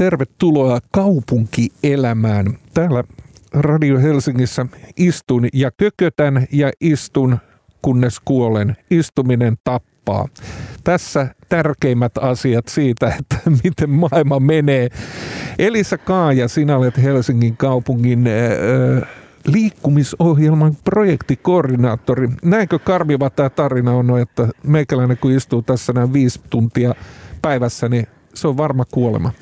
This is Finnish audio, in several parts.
tervetuloa kaupunkielämään. Täällä Radio Helsingissä istun ja kökötän ja istun, kunnes kuolen. Istuminen tappaa. Tässä tärkeimmät asiat siitä, että miten maailma menee. Elisa Kaaja, sinä olet Helsingin kaupungin liikkumisohjelman projektikoordinaattori. Näinkö karmiva tämä tarina on, että meikäläinen kun istuu tässä näin 5 tuntia päivässä, niin se on varma kuolema.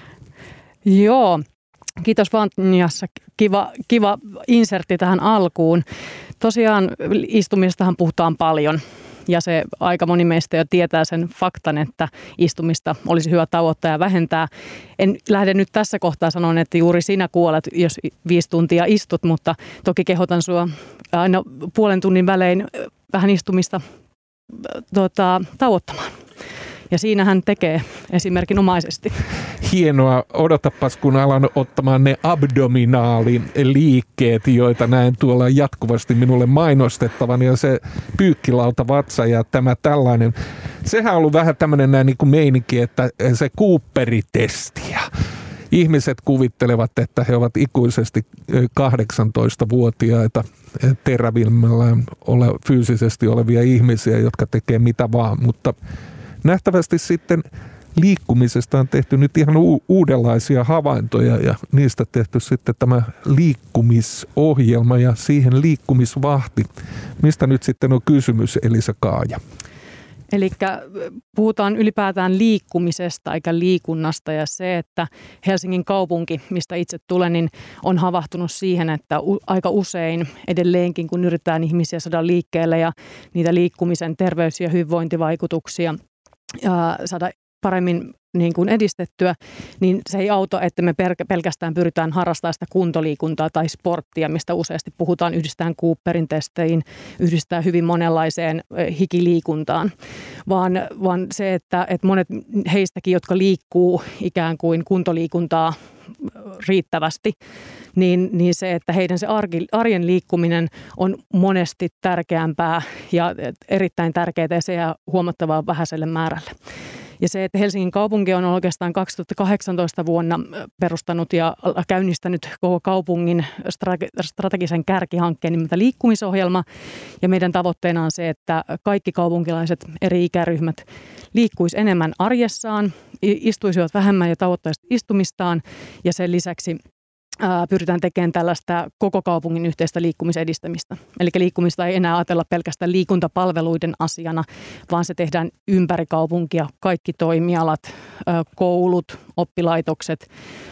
Joo, kiitos Vantniassa. Kiva insertti tähän alkuun. Tosiaan istumisestahan puhutaan paljon. Ja se aika moni meistä jo tietää sen faktan, että istumista olisi hyvä tavoittaa ja vähentää. En lähde nyt tässä kohtaa sanomaan, että juuri sinä kuolet, jos 5 tuntia istut, mutta toki kehotan sinua aina puolen tunnin välein vähän istumista tavoittamaan. Ja siinä hän tekee esimerkinomaisesti. Hienoa. Odotapas, kun alan ottamaan ne abdominaaliliikkeet, joita näen tuolla jatkuvasti minulle mainostettavan. Ja se pyykkilauta vatsa ja tämä tällainen. Sehän on ollut vähän tämmöinen näin niin kuin meininki, että se Cooperitesti. Ihmiset kuvittelevat, että he ovat ikuisesti 18-vuotiaita terävimmällään fyysisesti olevia ihmisiä, jotka tekee mitä vaan, mutta nähtävästi sitten liikkumisesta on tehty nyt ihan uudenlaisia havaintoja ja niistä tehty sitten tämä liikkumisohjelma ja siihen liikkumisvahti. Mistä nyt sitten on kysymys, Elisa Kaaja? Eli puhutaan ylipäätään liikkumisesta eikä liikunnasta ja se, että Helsingin kaupunki, mistä itse tulen, niin on havahtunut siihen, että aika usein edelleenkin, kun yritetään ihmisiä saada liikkeelle ja niitä liikkumisen terveys- ja hyvinvointivaikutuksia saada paremmin niin kuin edistettyä, niin se ei auta, että me pelkästään pyritään harrastamaan sitä kuntoliikuntaa tai sporttia, mistä useasti puhutaan, yhdistetään Cooperin testeihin, yhdistetään hyvin monenlaiseen hikiliikuntaan, vaan se, että monet heistäkin, jotka liikkuu ikään kuin kuntoliikuntaa riittävästi, niin se, että heidän se arjen liikkuminen on monesti tärkeämpää ja erittäin tärkeää ja se jää huomattavaa vähäiselle määrälle. Ja se, että Helsingin kaupunki on oikeastaan 2018 vuonna perustanut ja käynnistänyt koko kaupungin strategisen kärkihankkeen nimeltä liikkumisohjelma. Ja meidän tavoitteena on se, että kaikki kaupunkilaiset eri ikäryhmät liikkuisi enemmän arjessaan, istuisivat vähemmän ja tavoittaisivat istumistaan ja sen lisäksi pyritään tekemään tällaista koko kaupungin yhteistä liikkumisen edistämistä. Eli liikkumista ei enää ajatella pelkästään liikuntapalveluiden asiana, vaan se tehdään ympäri kaupunkia. Kaikki toimialat, koulut, oppilaitokset,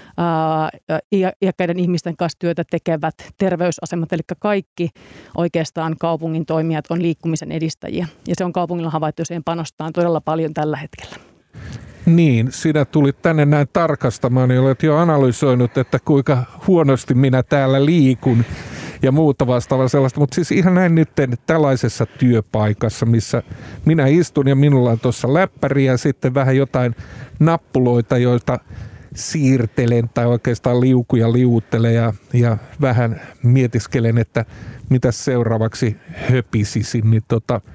iäkkäiden ihmisten kanssa työtä tekevät terveysasemat, eli kaikki oikeastaan kaupungin toimijat on liikkumisen edistäjiä. Ja se on kaupungilla havaittu, siihen panostaan todella paljon tällä hetkellä. Niin, sinä tulit tänne näin tarkastamaan ja olet jo analysoinut, että kuinka huonosti minä täällä liikun ja muuta vastaavaa sellaista. Mutta siis ihan näin nyt tällaisessa työpaikassa, missä minä istun ja minulla on tuossa läppäri ja sitten vähän jotain nappuloita, joita siirtelen tai oikeastaan liukuja liuuttelen ja vähän mietiskelen, että mitä seuraavaksi höpisisin. Niin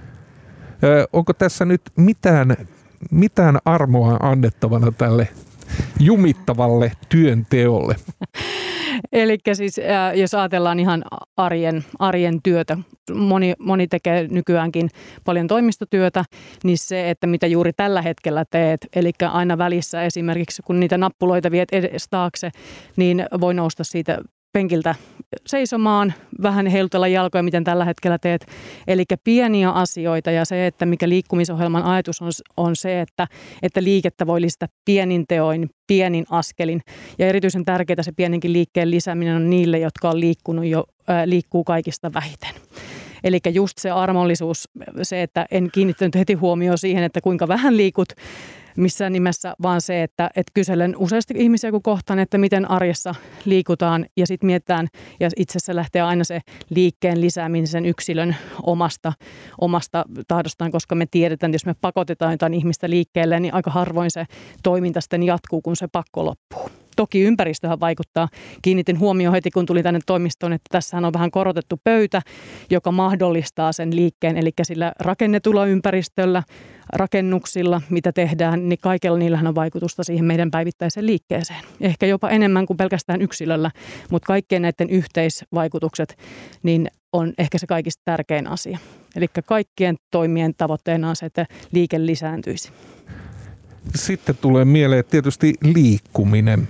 onko tässä nyt mitään armoa annettavana tälle jumittavalle työnteolle? Eli siis jos ajatellaan ihan arjen työtä, moni tekee nykyäänkin paljon toimistotyötä, niin se, että mitä juuri tällä hetkellä teet, eli aina välissä esimerkiksi kun niitä nappuloita viet edes taakse, niin voi nousta siitä penkiltä seisomaan, vähän heilutella jalkoja, miten tällä hetkellä teet. Eli pieniä asioita ja se, että mikä liikkumisohjelman ajatus on se, että liikettä voi lisätä pienin teoin, pienin askelin. Ja erityisen tärkeää se pienenkin liikkeen lisääminen on niille, jotka on liikkunut jo, liikkuu kaikista vähiten. Eli just se armollisuus, se, että en kiinnittänyt heti huomioon siihen, että kuinka vähän liikut, missään nimessä, vaan se, että kyselen useasti ihmisiä kun kohtaan, että miten arjessa liikutaan ja sitten mietitään ja itse asiassa lähtee aina se liikkeen lisääminen sen yksilön omasta tahdostaan, koska me tiedetään, että jos me pakotetaan jotain ihmistä liikkeelle, niin aika harvoin se toiminta sitten jatkuu, kun se pakko loppuu. Toki ympäristöhän vaikuttaa. Kiinnitin huomioon heti, kun tuli tänne toimistoon, että tässähän on vähän korotettu pöytä, joka mahdollistaa sen liikkeen. Eli sillä rakennetulla ympäristöllä, rakennuksilla, mitä tehdään, niin kaikella niillähän on vaikutusta siihen meidän päivittäiseen liikkeeseen. Ehkä jopa enemmän kuin pelkästään yksilöllä, mutta kaikkien näiden yhteisvaikutukset niin on ehkä se kaikista tärkein asia. Eli kaikkien toimien tavoitteena on se, että liike lisääntyisi. Sitten tulee mieleen tietysti liikkuminen.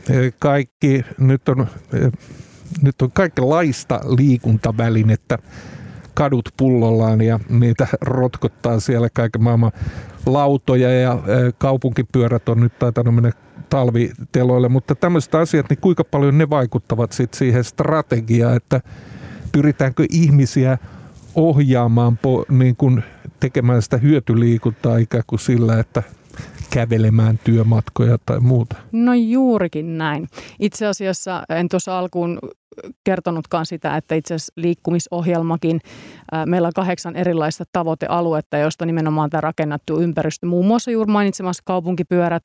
Nyt on kaikenlaista liikuntavälinettä kadut pullollaan ja niitä rotkottaa siellä kaiken maailman lautoja ja kaupunkipyörät on nyt taitanut mennä talviteloille, mutta tämmöiset asiat, niin kuinka paljon ne vaikuttavat sitten siihen strategiaan, että pyritäänkö ihmisiä ohjaamaan niin kuin tekemään sitä hyötyliikuntaa ikään kuin sillä, että kävelemään työmatkoja tai muuta? No juurikin näin. Itse asiassa en tuossa alkuun kertonutkaan sitä, että itse asiassa liikkumisohjelmakin, meillä on 8 erilaista tavoitealuetta, joista nimenomaan tämä rakennettu ympäristö, muun muassa juuri mainitsemassa kaupunkipyörät,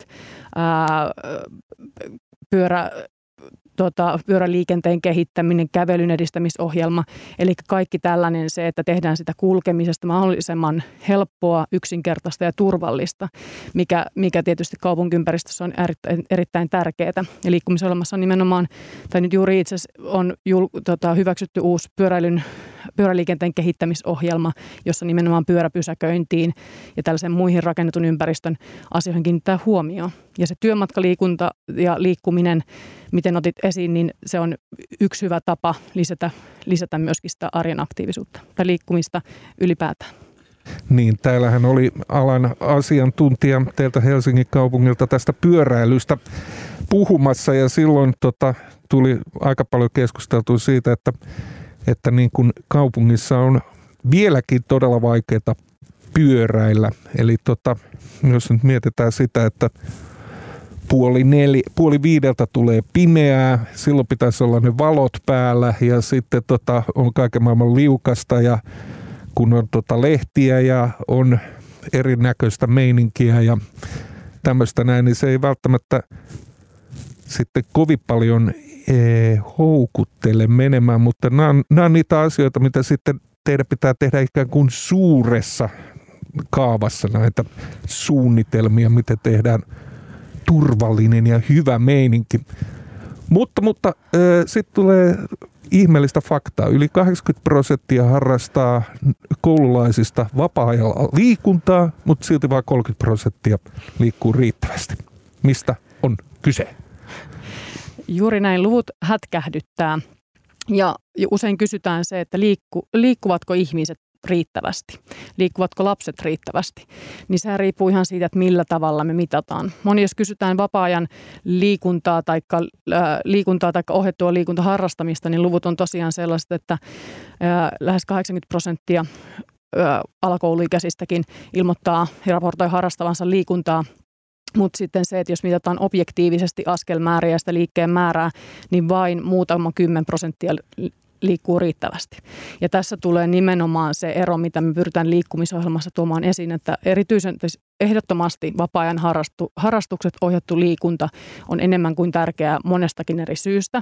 pyöräliikenteen kehittäminen, kävelyn edistämisohjelma, eli kaikki tällainen se, että tehdään sitä kulkemisesta mahdollisimman helppoa, yksinkertaista ja turvallista, mikä tietysti kaupunkiympäristössä on erittäin tärkeää. Ja liikkumisohjelmassa on nimenomaan, tai nyt juuri itse asiassa on hyväksytty uusi pyöräliikenteen kehittämisohjelma, jossa nimenomaan pyöräpysäköintiin ja tällaisen muihin rakennetun ympäristön asioihin kiinnittää huomioon. Ja se työmatkaliikunta ja liikkuminen, miten otit esiin, niin se on yksi hyvä tapa lisätä myöskin sitä arjen aktiivisuutta tai liikkumista ylipäätään. Niin, täällähän oli alan asiantuntija teiltä Helsingin kaupungilta tästä pyöräilystä puhumassa ja silloin tuli aika paljon keskusteltua siitä, että niin kuin kaupungissa on vieläkin todella vaikeaa pyöräillä. Eli jos nyt mietitään sitä, että 4:30 tulee pimeää, silloin pitäisi olla ne valot päällä ja sitten on kaiken maailman liukasta ja kun on lehtiä ja on erinäköistä meininkiä ja tämmöistä näin, niin se ei välttämättä sitten kovin paljon houkuttele menemään, mutta nämä on niitä asioita, mitä sitten teidän pitää tehdä ikään kuin suuressa kaavassa näitä suunnitelmia, miten tehdään turvallinen ja hyvä meininki. Mutta sitten tulee ihmeellistä faktaa. Yli 80% harrastaa koululaisista vapaa-ajalla liikuntaa, mutta silti vain 30% liikkuu riittävästi. Mistä on kyse? Juuri näin, luvut hätkähdyttää ja usein kysytään se, että liikkuvatko ihmiset riittävästi, liikkuvatko lapset riittävästi, niin sehän riippuu ihan siitä, että millä tavalla me mitataan. Moni, jos kysytään vapaa-ajan liikuntaa tai ohjattua liikuntaharrastamista, niin luvut on tosiaan sellaiset, että lähes 80% alakouluikäisistäkin ilmoittaa ja raportoi harrastavansa liikuntaa. Mutta sitten se, että jos mitataan objektiivisesti askelmääriä ja sitä liikkeen määrää, niin vain muutama 10% liikkuu riittävästi. Ja tässä tulee nimenomaan se ero, mitä me pyritään liikkumisohjelmassa tuomaan esiin, että ehdottomasti vapaa-ajan harrastukset, ohjattu liikunta on enemmän kuin tärkeää monestakin eri syystä.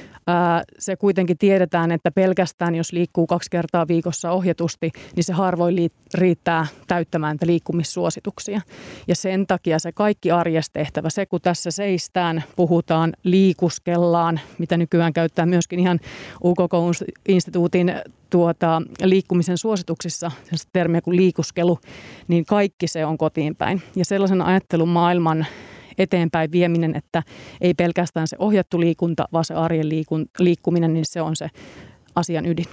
Se kuitenkin tiedetään, että pelkästään jos liikkuu 2 kertaa viikossa ohjatusti, niin se harvoin riittää täyttämään liikkumissuosituksia. Ja sen takia se kaikki arjessa tehtävä, se kun tässä seistään, puhutaan, liikuskellaan, mitä nykyään käyttää myöskin ihan UKK-instituutin liikkumisen suosituksissa, termiä kuin liikuskelu, niin kaikki se on kotiin päin. Ja sellaisen ajattelun maailman eteenpäin vieminen, että ei pelkästään se ohjattu liikunta, vaan se arjen liikkuminen, niin se on se asian ydin.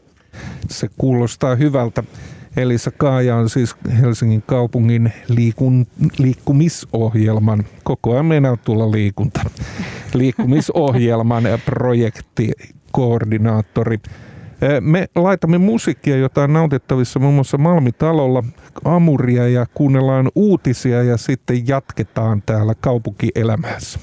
Se kuulostaa hyvältä. Elisa Kaaja on siis Helsingin kaupungin liikkumisohjelman, koko ajan meinaa tulla liikkumisohjelman projektikoordinaattori. Me laitamme musiikkia, jota on nautittavissa muun muassa Malmitalolla, Amuria ja kuunnellaan uutisia ja sitten jatketaan täällä kaupunkielämässä.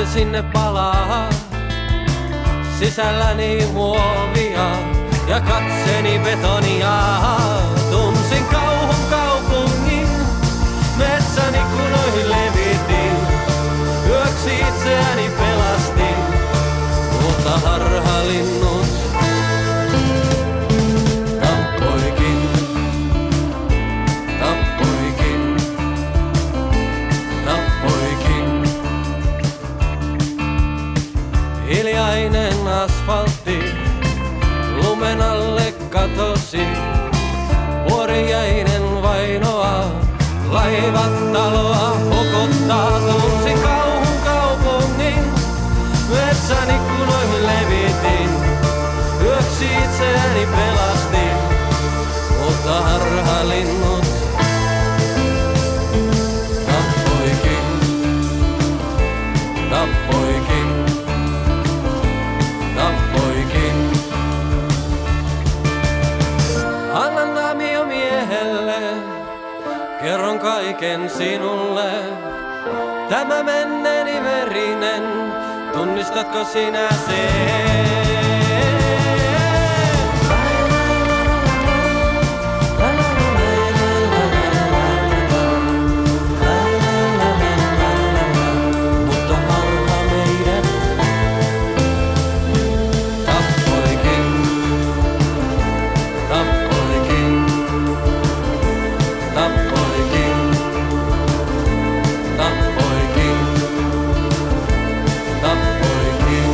sinne palaa. Sisälläni muovia ja katseni betonia. Tunsin kauhun kaupungin, metsän ikkunoihin levitin. Yöksi itseäni pelastin, mutta harhalinnut tappoikin, tappoikin, tappoikin. Hiljainen asfaltti lumen alle katosi. Vuoriäinen vainoa, laivat taloa hokottaa. Tunsin kauhun kaupungin, metsän ikkunoihin levitin. Yöksi itseäni pelastin, mutta harhalinnut tappoikin, tappoikin, tappoikin. Annan naamio miehelle, kerron kaiken sinulle. Tämä menneeni verinen, tunnistatko sinä sen? Mutta harha meidät tappoikin, tappoikin, tappoikin, tappoikin, tappoikin.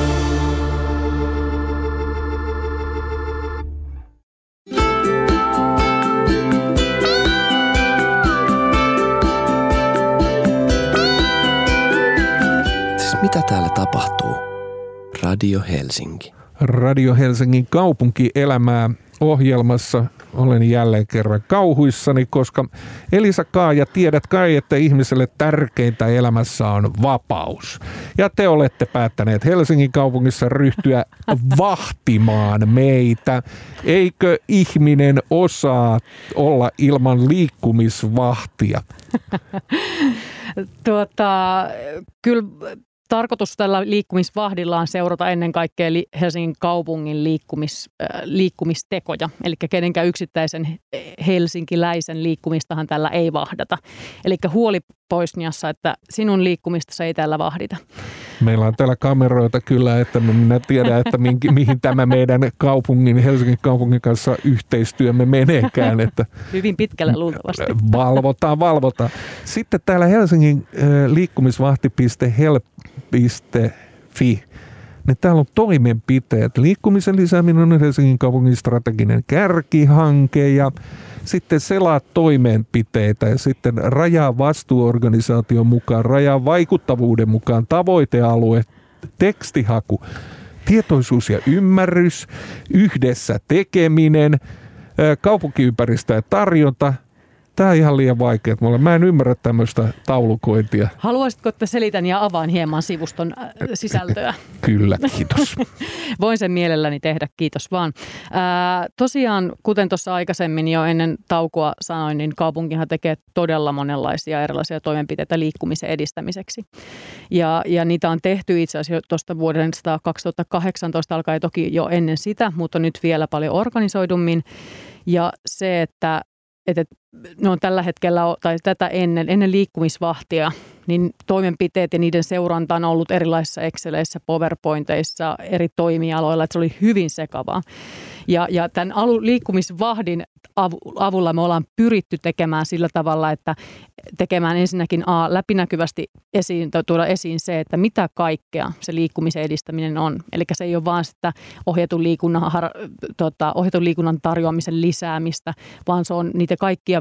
Siis mitä täällä tapahtuu? Radio Helsinki. Radio Helsingin kaupunkielämää ohjelmassa olen jälleen kerran kauhuissani, koska Elisa Kaaja, tiedät kai, että ihmiselle tärkeintä elämässä on vapaus. Ja te olette päättäneet Helsingin kaupungissa ryhtyä vahtimaan meitä. Eikö ihminen osaa olla ilman liikkumisvahtia? Kyllä tarkoitus tällä liikkumisvahdilla on seurata ennen kaikkea Helsingin kaupungin liikkumistekoja. Eli kenenkään yksittäisen helsinkiläisen liikkumistahan tällä ei vahdata. Eli huoli Poisniassa, että sinun liikkumistasi ei tällä vahdita. Meillä on täällä kameroita kyllä, että minä tiedän, että mihin tämä meidän kaupungin, Helsingin kaupungin kanssa yhteistyömme meneekään. Että hyvin pitkälle luultavasti. Valvotaan. Sitten täällä Helsingin liikkumisvahti.help.fi. Niin täällä on toimenpiteet. Liikkumisen lisääminen on Helsingin kaupungin strateginen kärkihanke ja sitten selaa toimenpiteitä ja sitten rajaa vastuuorganisaation mukaan, rajaa vaikuttavuuden mukaan, tavoitealue, tekstihaku, tietoisuus ja ymmärrys, yhdessä tekeminen, kaupunkiympäristö ja tarjonta. Tämä on ihan liian vaikea. Mä en ymmärrä tämmöistä taulukointia. Haluaisitko, että selitän ja avaan hieman sivuston sisältöä? Kyllä, kiitos. Voin sen mielelläni tehdä, kiitos vaan. Tosiaan, kuten tuossa aikaisemmin jo ennen taukoa sanoin, niin kaupunkihan tekee todella monenlaisia erilaisia toimenpiteitä liikkumisen edistämiseksi. Ja niitä on tehty itse asiassa tuosta vuoden 2018 alkaen toki jo ennen sitä, mutta nyt vielä paljon organisoidummin. Ja se, että ne on tällä hetkellä, tai tätä ennen liikkumisvahtia, niin toimenpiteet ja niiden seuranta on ollut erilaisissa Exceleissä, PowerPointeissa, eri toimialoilla, että se oli hyvin sekavaa. Ja tämän liikkumisvahdin avulla me ollaan pyritty tekemään sillä tavalla, että tekemään ensinnäkin läpinäkyvästi tuoda esiin se, että mitä kaikkea se liikkumisen edistäminen on. Eli se ei ole vaan sitä ohjatun liikunnan tarjoamisen lisäämistä, vaan se on niitä kaikkia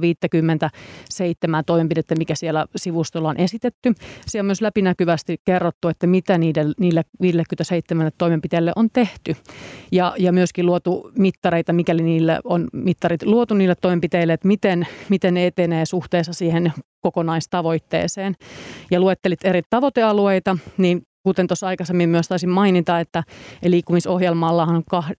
57 toimenpidettä, mikä siellä sivustolla on esitetty. Siellä on myös läpinäkyvästi kerrottu, että mitä niille 57 toimenpiteille on tehty. Ja myöskin luotu mittareita, mikäli niille on mittarit luotu niille toimenpiteille, että miten ne etenee suhteessa siihen kokonaistavoitteeseen. Ja luettelit eri tavoitealueita, niin kuten tuossa aikaisemmin myös taisin mainita, että liikkumisohjelmallahan on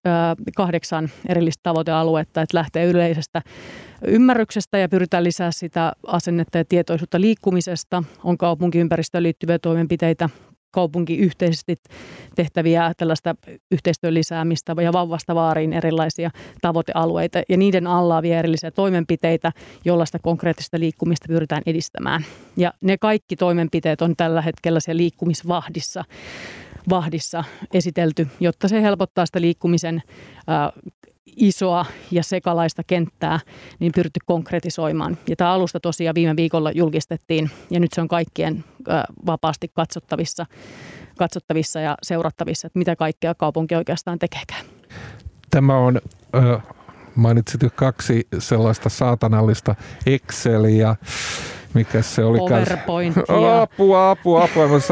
8 erillistä tavoitealuetta, että lähtee yleisestä ymmärryksestä ja pyritään lisää sitä asennetta ja tietoisuutta liikkumisesta. On kaupunkiympäristöön liittyviä toimenpiteitä, kaupunki yhteisesti tehtäviä tällaista yhteistyön lisäämistä ja vauvasta vaariin erilaisia tavoitealueita ja niiden alla vielä erillisiä toimenpiteitä, joilla sitä konkreettista liikkumista pyritään edistämään. Ja ne kaikki toimenpiteet on tällä hetkellä siellä liikkumisvahdissa esitelty, jotta se helpottaa sitä liikkumisen isoa ja sekalaista kenttää, niin pyritty konkretisoimaan. Ja tämä alusta tosiaan viime viikolla julkistettiin, ja nyt se on kaikkien vapaasti katsottavissa ja seurattavissa, että mitä kaikkea kaupunki oikeastaan tekeekään. Tämä on, mainitsit jo 2 sellaista saatanallista Exceliä, mikä se oli? PowerPointia. Apua.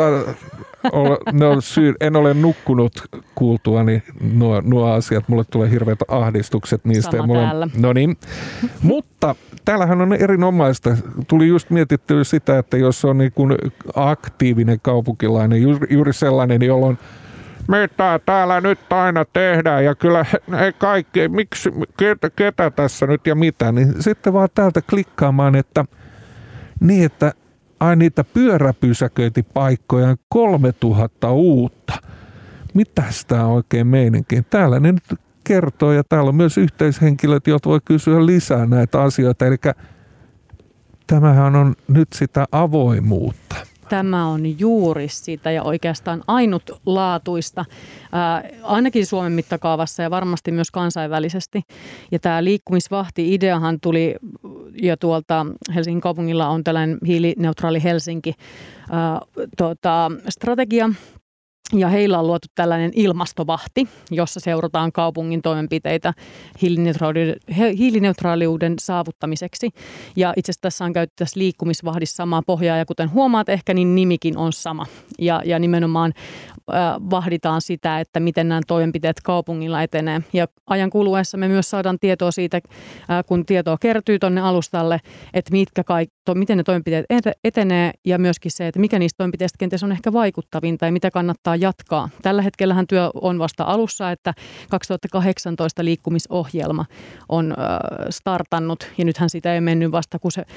En ole nukkunut kuultuani nuo asiat. Mulle tulee hirveät ahdistukset niistä. Sama täällä. No niin. Mutta täällähän on erinomaista. Tuli just mietittyä sitä, että jos on niin kuin aktiivinen kaupunkilainen, juuri sellainen, jolloin mitä täällä nyt aina tehdään ja kyllä ei kaikki, miksi, ketä tässä nyt ja mitä, niin sitten vaan täältä klikkaamaan, että niin, että niitä pyöräpysäköintipaikkoja on 3000 uutta. Mitäs tää oikein meininki? Täällä ne nyt kertoo ja täällä on myös yhteishenkilöt, jotka voi kysyä lisää näitä asioita. Eli tämähän on nyt sitä avoimuutta. Tämä on juuri sitä ja oikeastaan ainutlaatuista, ainakin Suomen mittakaavassa ja varmasti myös kansainvälisesti. Ja tämä liikkumisvahti-ideahan tuli jo tuolta Helsingin kaupungilla on tällainen hiilineutraali Helsinki strategia. Ja heillä on luotu tällainen ilmastovahti, jossa seurataan kaupungin toimenpiteitä hiilineutraaliuden saavuttamiseksi. Ja itse asiassa tässä on käytetty tässä liikkumisvahdissa samaa pohjaa, ja kuten huomaat ehkä, niin nimikin on sama. Ja nimenomaan vahditaan sitä, että miten nämä toimenpiteet kaupungilla etenee. Ja ajan kuluessa me myös saadaan tietoa siitä, kun tietoa kertyy tuonne alustalle, että miten ne toimenpiteet etenee, ja myöskin se, että mikä niistä toimenpiteistä kenties on ehkä vaikuttavinta ja mitä kannattaa jatkaa. Tällä hetkellähän työ on vasta alussa, että 2018 liikkumisohjelma on startannut, ja nythän sitä ei mennyt vasta kuin se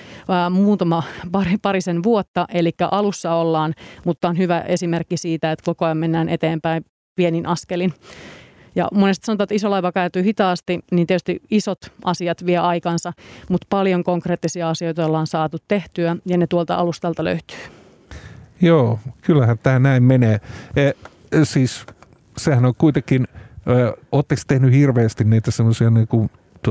parisen vuotta, eli alussa ollaan, mutta on hyvä esimerkki siitä, että koko ajan mennään eteenpäin pienin askelin. Ja monesti sanotaan, että iso laiva kääntyy hitaasti, niin tietysti isot asiat vie aikansa, mutta paljon konkreettisia asioita ollaan saatu tehtyä, ja ne tuolta alustalta löytyy. Joo, kyllähän tämä näin menee. Siis sehän on kuitenkin, ootteko tehnyt hirveästi niitä semmoisia niin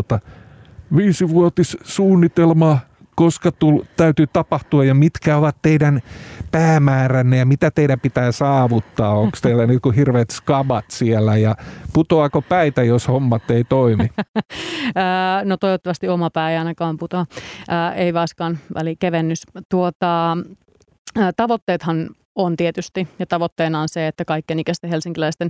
5-vuotissuunnitelmaa, koska täytyy tapahtua ja mitkä ovat teidän päämääränne ja mitä teidän pitää saavuttaa? Onko teillä niin kuin hirveät skabat siellä ja putoako päitä, jos hommat ei toimi? No toivottavasti oma pää ei ainakaan putoa. Ei vaskaan välikevennys. Tavoitteethan on tietysti, ja tavoitteena on se, että kaikkien ikäisten helsinkiläisten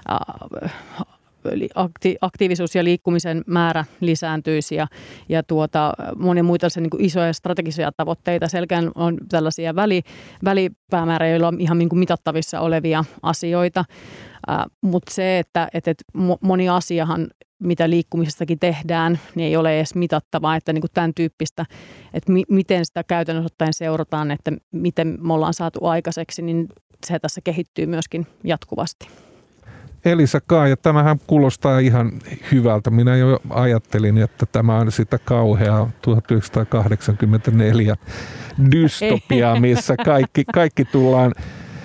aktiivisuus ja liikkumisen määrä lisääntyisi ja monia muita niin kuin isoja strategisia tavoitteita. Selkeän on tällaisia välipäämääriä, joilla on ihan niin kuin mitattavissa olevia asioita, mutta se, että moni asiahan, mitä liikkumisestakin tehdään, niin ei ole edes mitattavaa, että niin kuin tämän tyyppistä, että miten sitä käytännössä ottaen seurataan, että miten me ollaan saatu aikaiseksi, niin se tässä kehittyy myöskin jatkuvasti. Elisa Kaaja, tämähän kuulostaa ihan hyvältä. Minä jo ajattelin, että tämä on sitä kauheaa 1984 dystopiaa, missä kaikki tullaan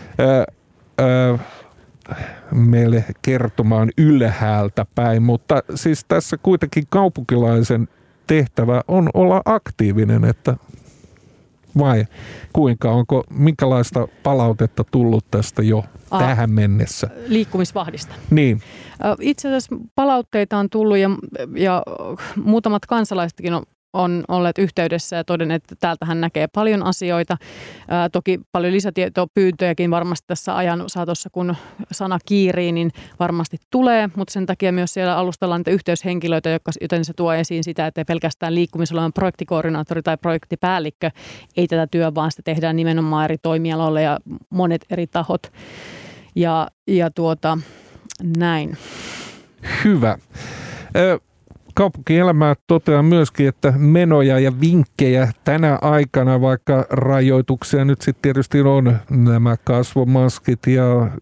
meille kertomaan ylhäältä päin. Mutta siis tässä kuitenkin kaupunkilaisen tehtävä on olla aktiivinen, että vai kuinka, minkälaista palautetta tullut tästä jo tähän mennessä? Liikkumisvahdista. Niin. Itse asiassa palautteita on tullut ja muutamat kansalaisetkin on olleet yhteydessä ja todenneet, että täältähän näkee paljon asioita. Toki paljon lisätietopyyntöjäkin varmasti tässä ajan saatossa, kun sana kiirii, niin varmasti tulee, mutta sen takia myös siellä alustalla on niitä yhteyshenkilöitä, joten se tuo esiin sitä, että ei pelkästään liikkumisella on projektikoordinaattori tai projektipäällikkö, ei tätä työ, vaan sitä tehdään nimenomaan eri toimialoille ja monet eri tahot. Ja näin. Hyvä. Kaupunkielämää toteaa myöskin, että menoja ja vinkkejä tänä aikana, vaikka rajoituksia nyt sitten tietysti on nämä kasvomaskit ja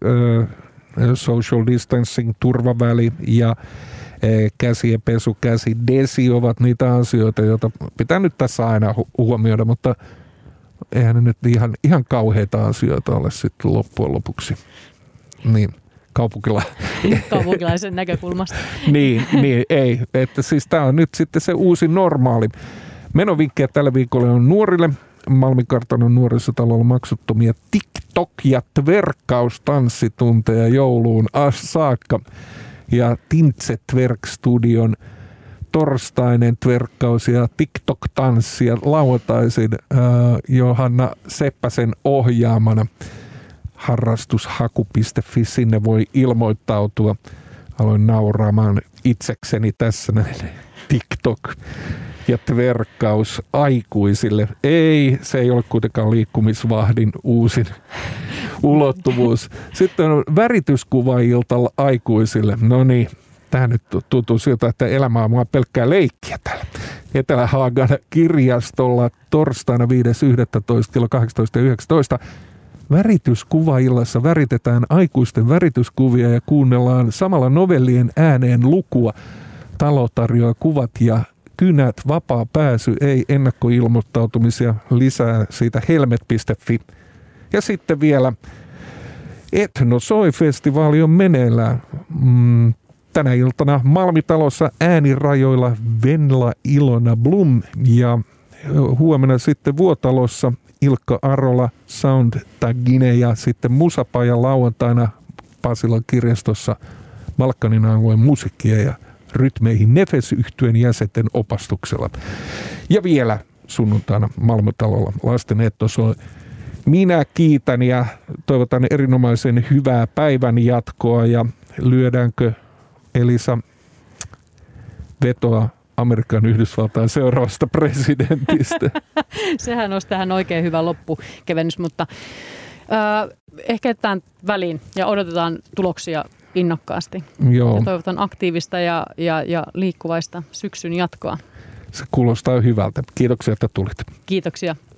social distancing, turvaväli ja käsienpesu, käsidesi ovat niitä asioita, joita pitää nyt tässä aina huomioida, mutta eihän ne nyt ihan kauheita asioita ole sitten loppujen lopuksi. Niin. Kaupunkilaisen näkökulmasta. niin, ei. Että siis tämä on nyt sitten se uusi normaali. Menovinkkejä tällä viikolla on nuorille. Malmikartanon nuorisotalolla maksuttomia TikTok- ja tverkkaustanssitunteja jouluun saakka. Ja Tintse Tverk-studion torstainen tverkkaus ja TikTok-tanssia lauantaisin Johanna Seppäsen ohjaamana. Harrastushaku.fi, sinne voi ilmoittautua. Aloin nauraamaan itsekseni tässä näin. TikTok ja tverkkaus aikuisille. Ei, se ei ole kuitenkaan liikkumisvahdin uusin ulottuvuus. Sitten on värityskuvailta aikuisille. No niin, tämä nyt tuntuu siltä, että elämä on vaan pelkkää leikkiä täällä. Etelä-Haagan kirjastolla torstaina 5.11. kello 18.19. Värityskuvaillassa väritetään aikuisten värityskuvia ja kuunnellaan samalla novellien ääneen lukua. Talo tarjoaa kuvat ja kynät, vapaa pääsy, ei ennakkoilmoittautumisia, lisää siitä helmet.fi. Ja sitten vielä Etnosoi-festivaali on meneillään. Tänä iltana Malmitalossa äänirajoilla Venla Ilona Blum ja huomenna sitten Vuotalossa Ilkka Arola, Soundtagine ja sitten Musapaja lauantaina Pasilan kirjastossa Balkanin alueen musiikkia ja rytmeihin Nefes-yhtyeen jäsenten opastuksella. Ja vielä sunnuntaina Malmitalolla lasten etnosoi. Minä kiitän ja toivotan erinomaisen hyvää päivän jatkoa ja lyödäänkö Elisa vetoa Amerikan Yhdysvaltain seuraavasta presidentistä? Sehän olisi tähän oikein hyvä loppukevennys, mutta ehkä jätetään väliin ja odotetaan tuloksia innokkaasti. Joo. Ja toivotan aktiivista ja liikkuvaista syksyn jatkoa. Se kuulostaa hyvältä. Kiitoksia, että tulit. Kiitoksia.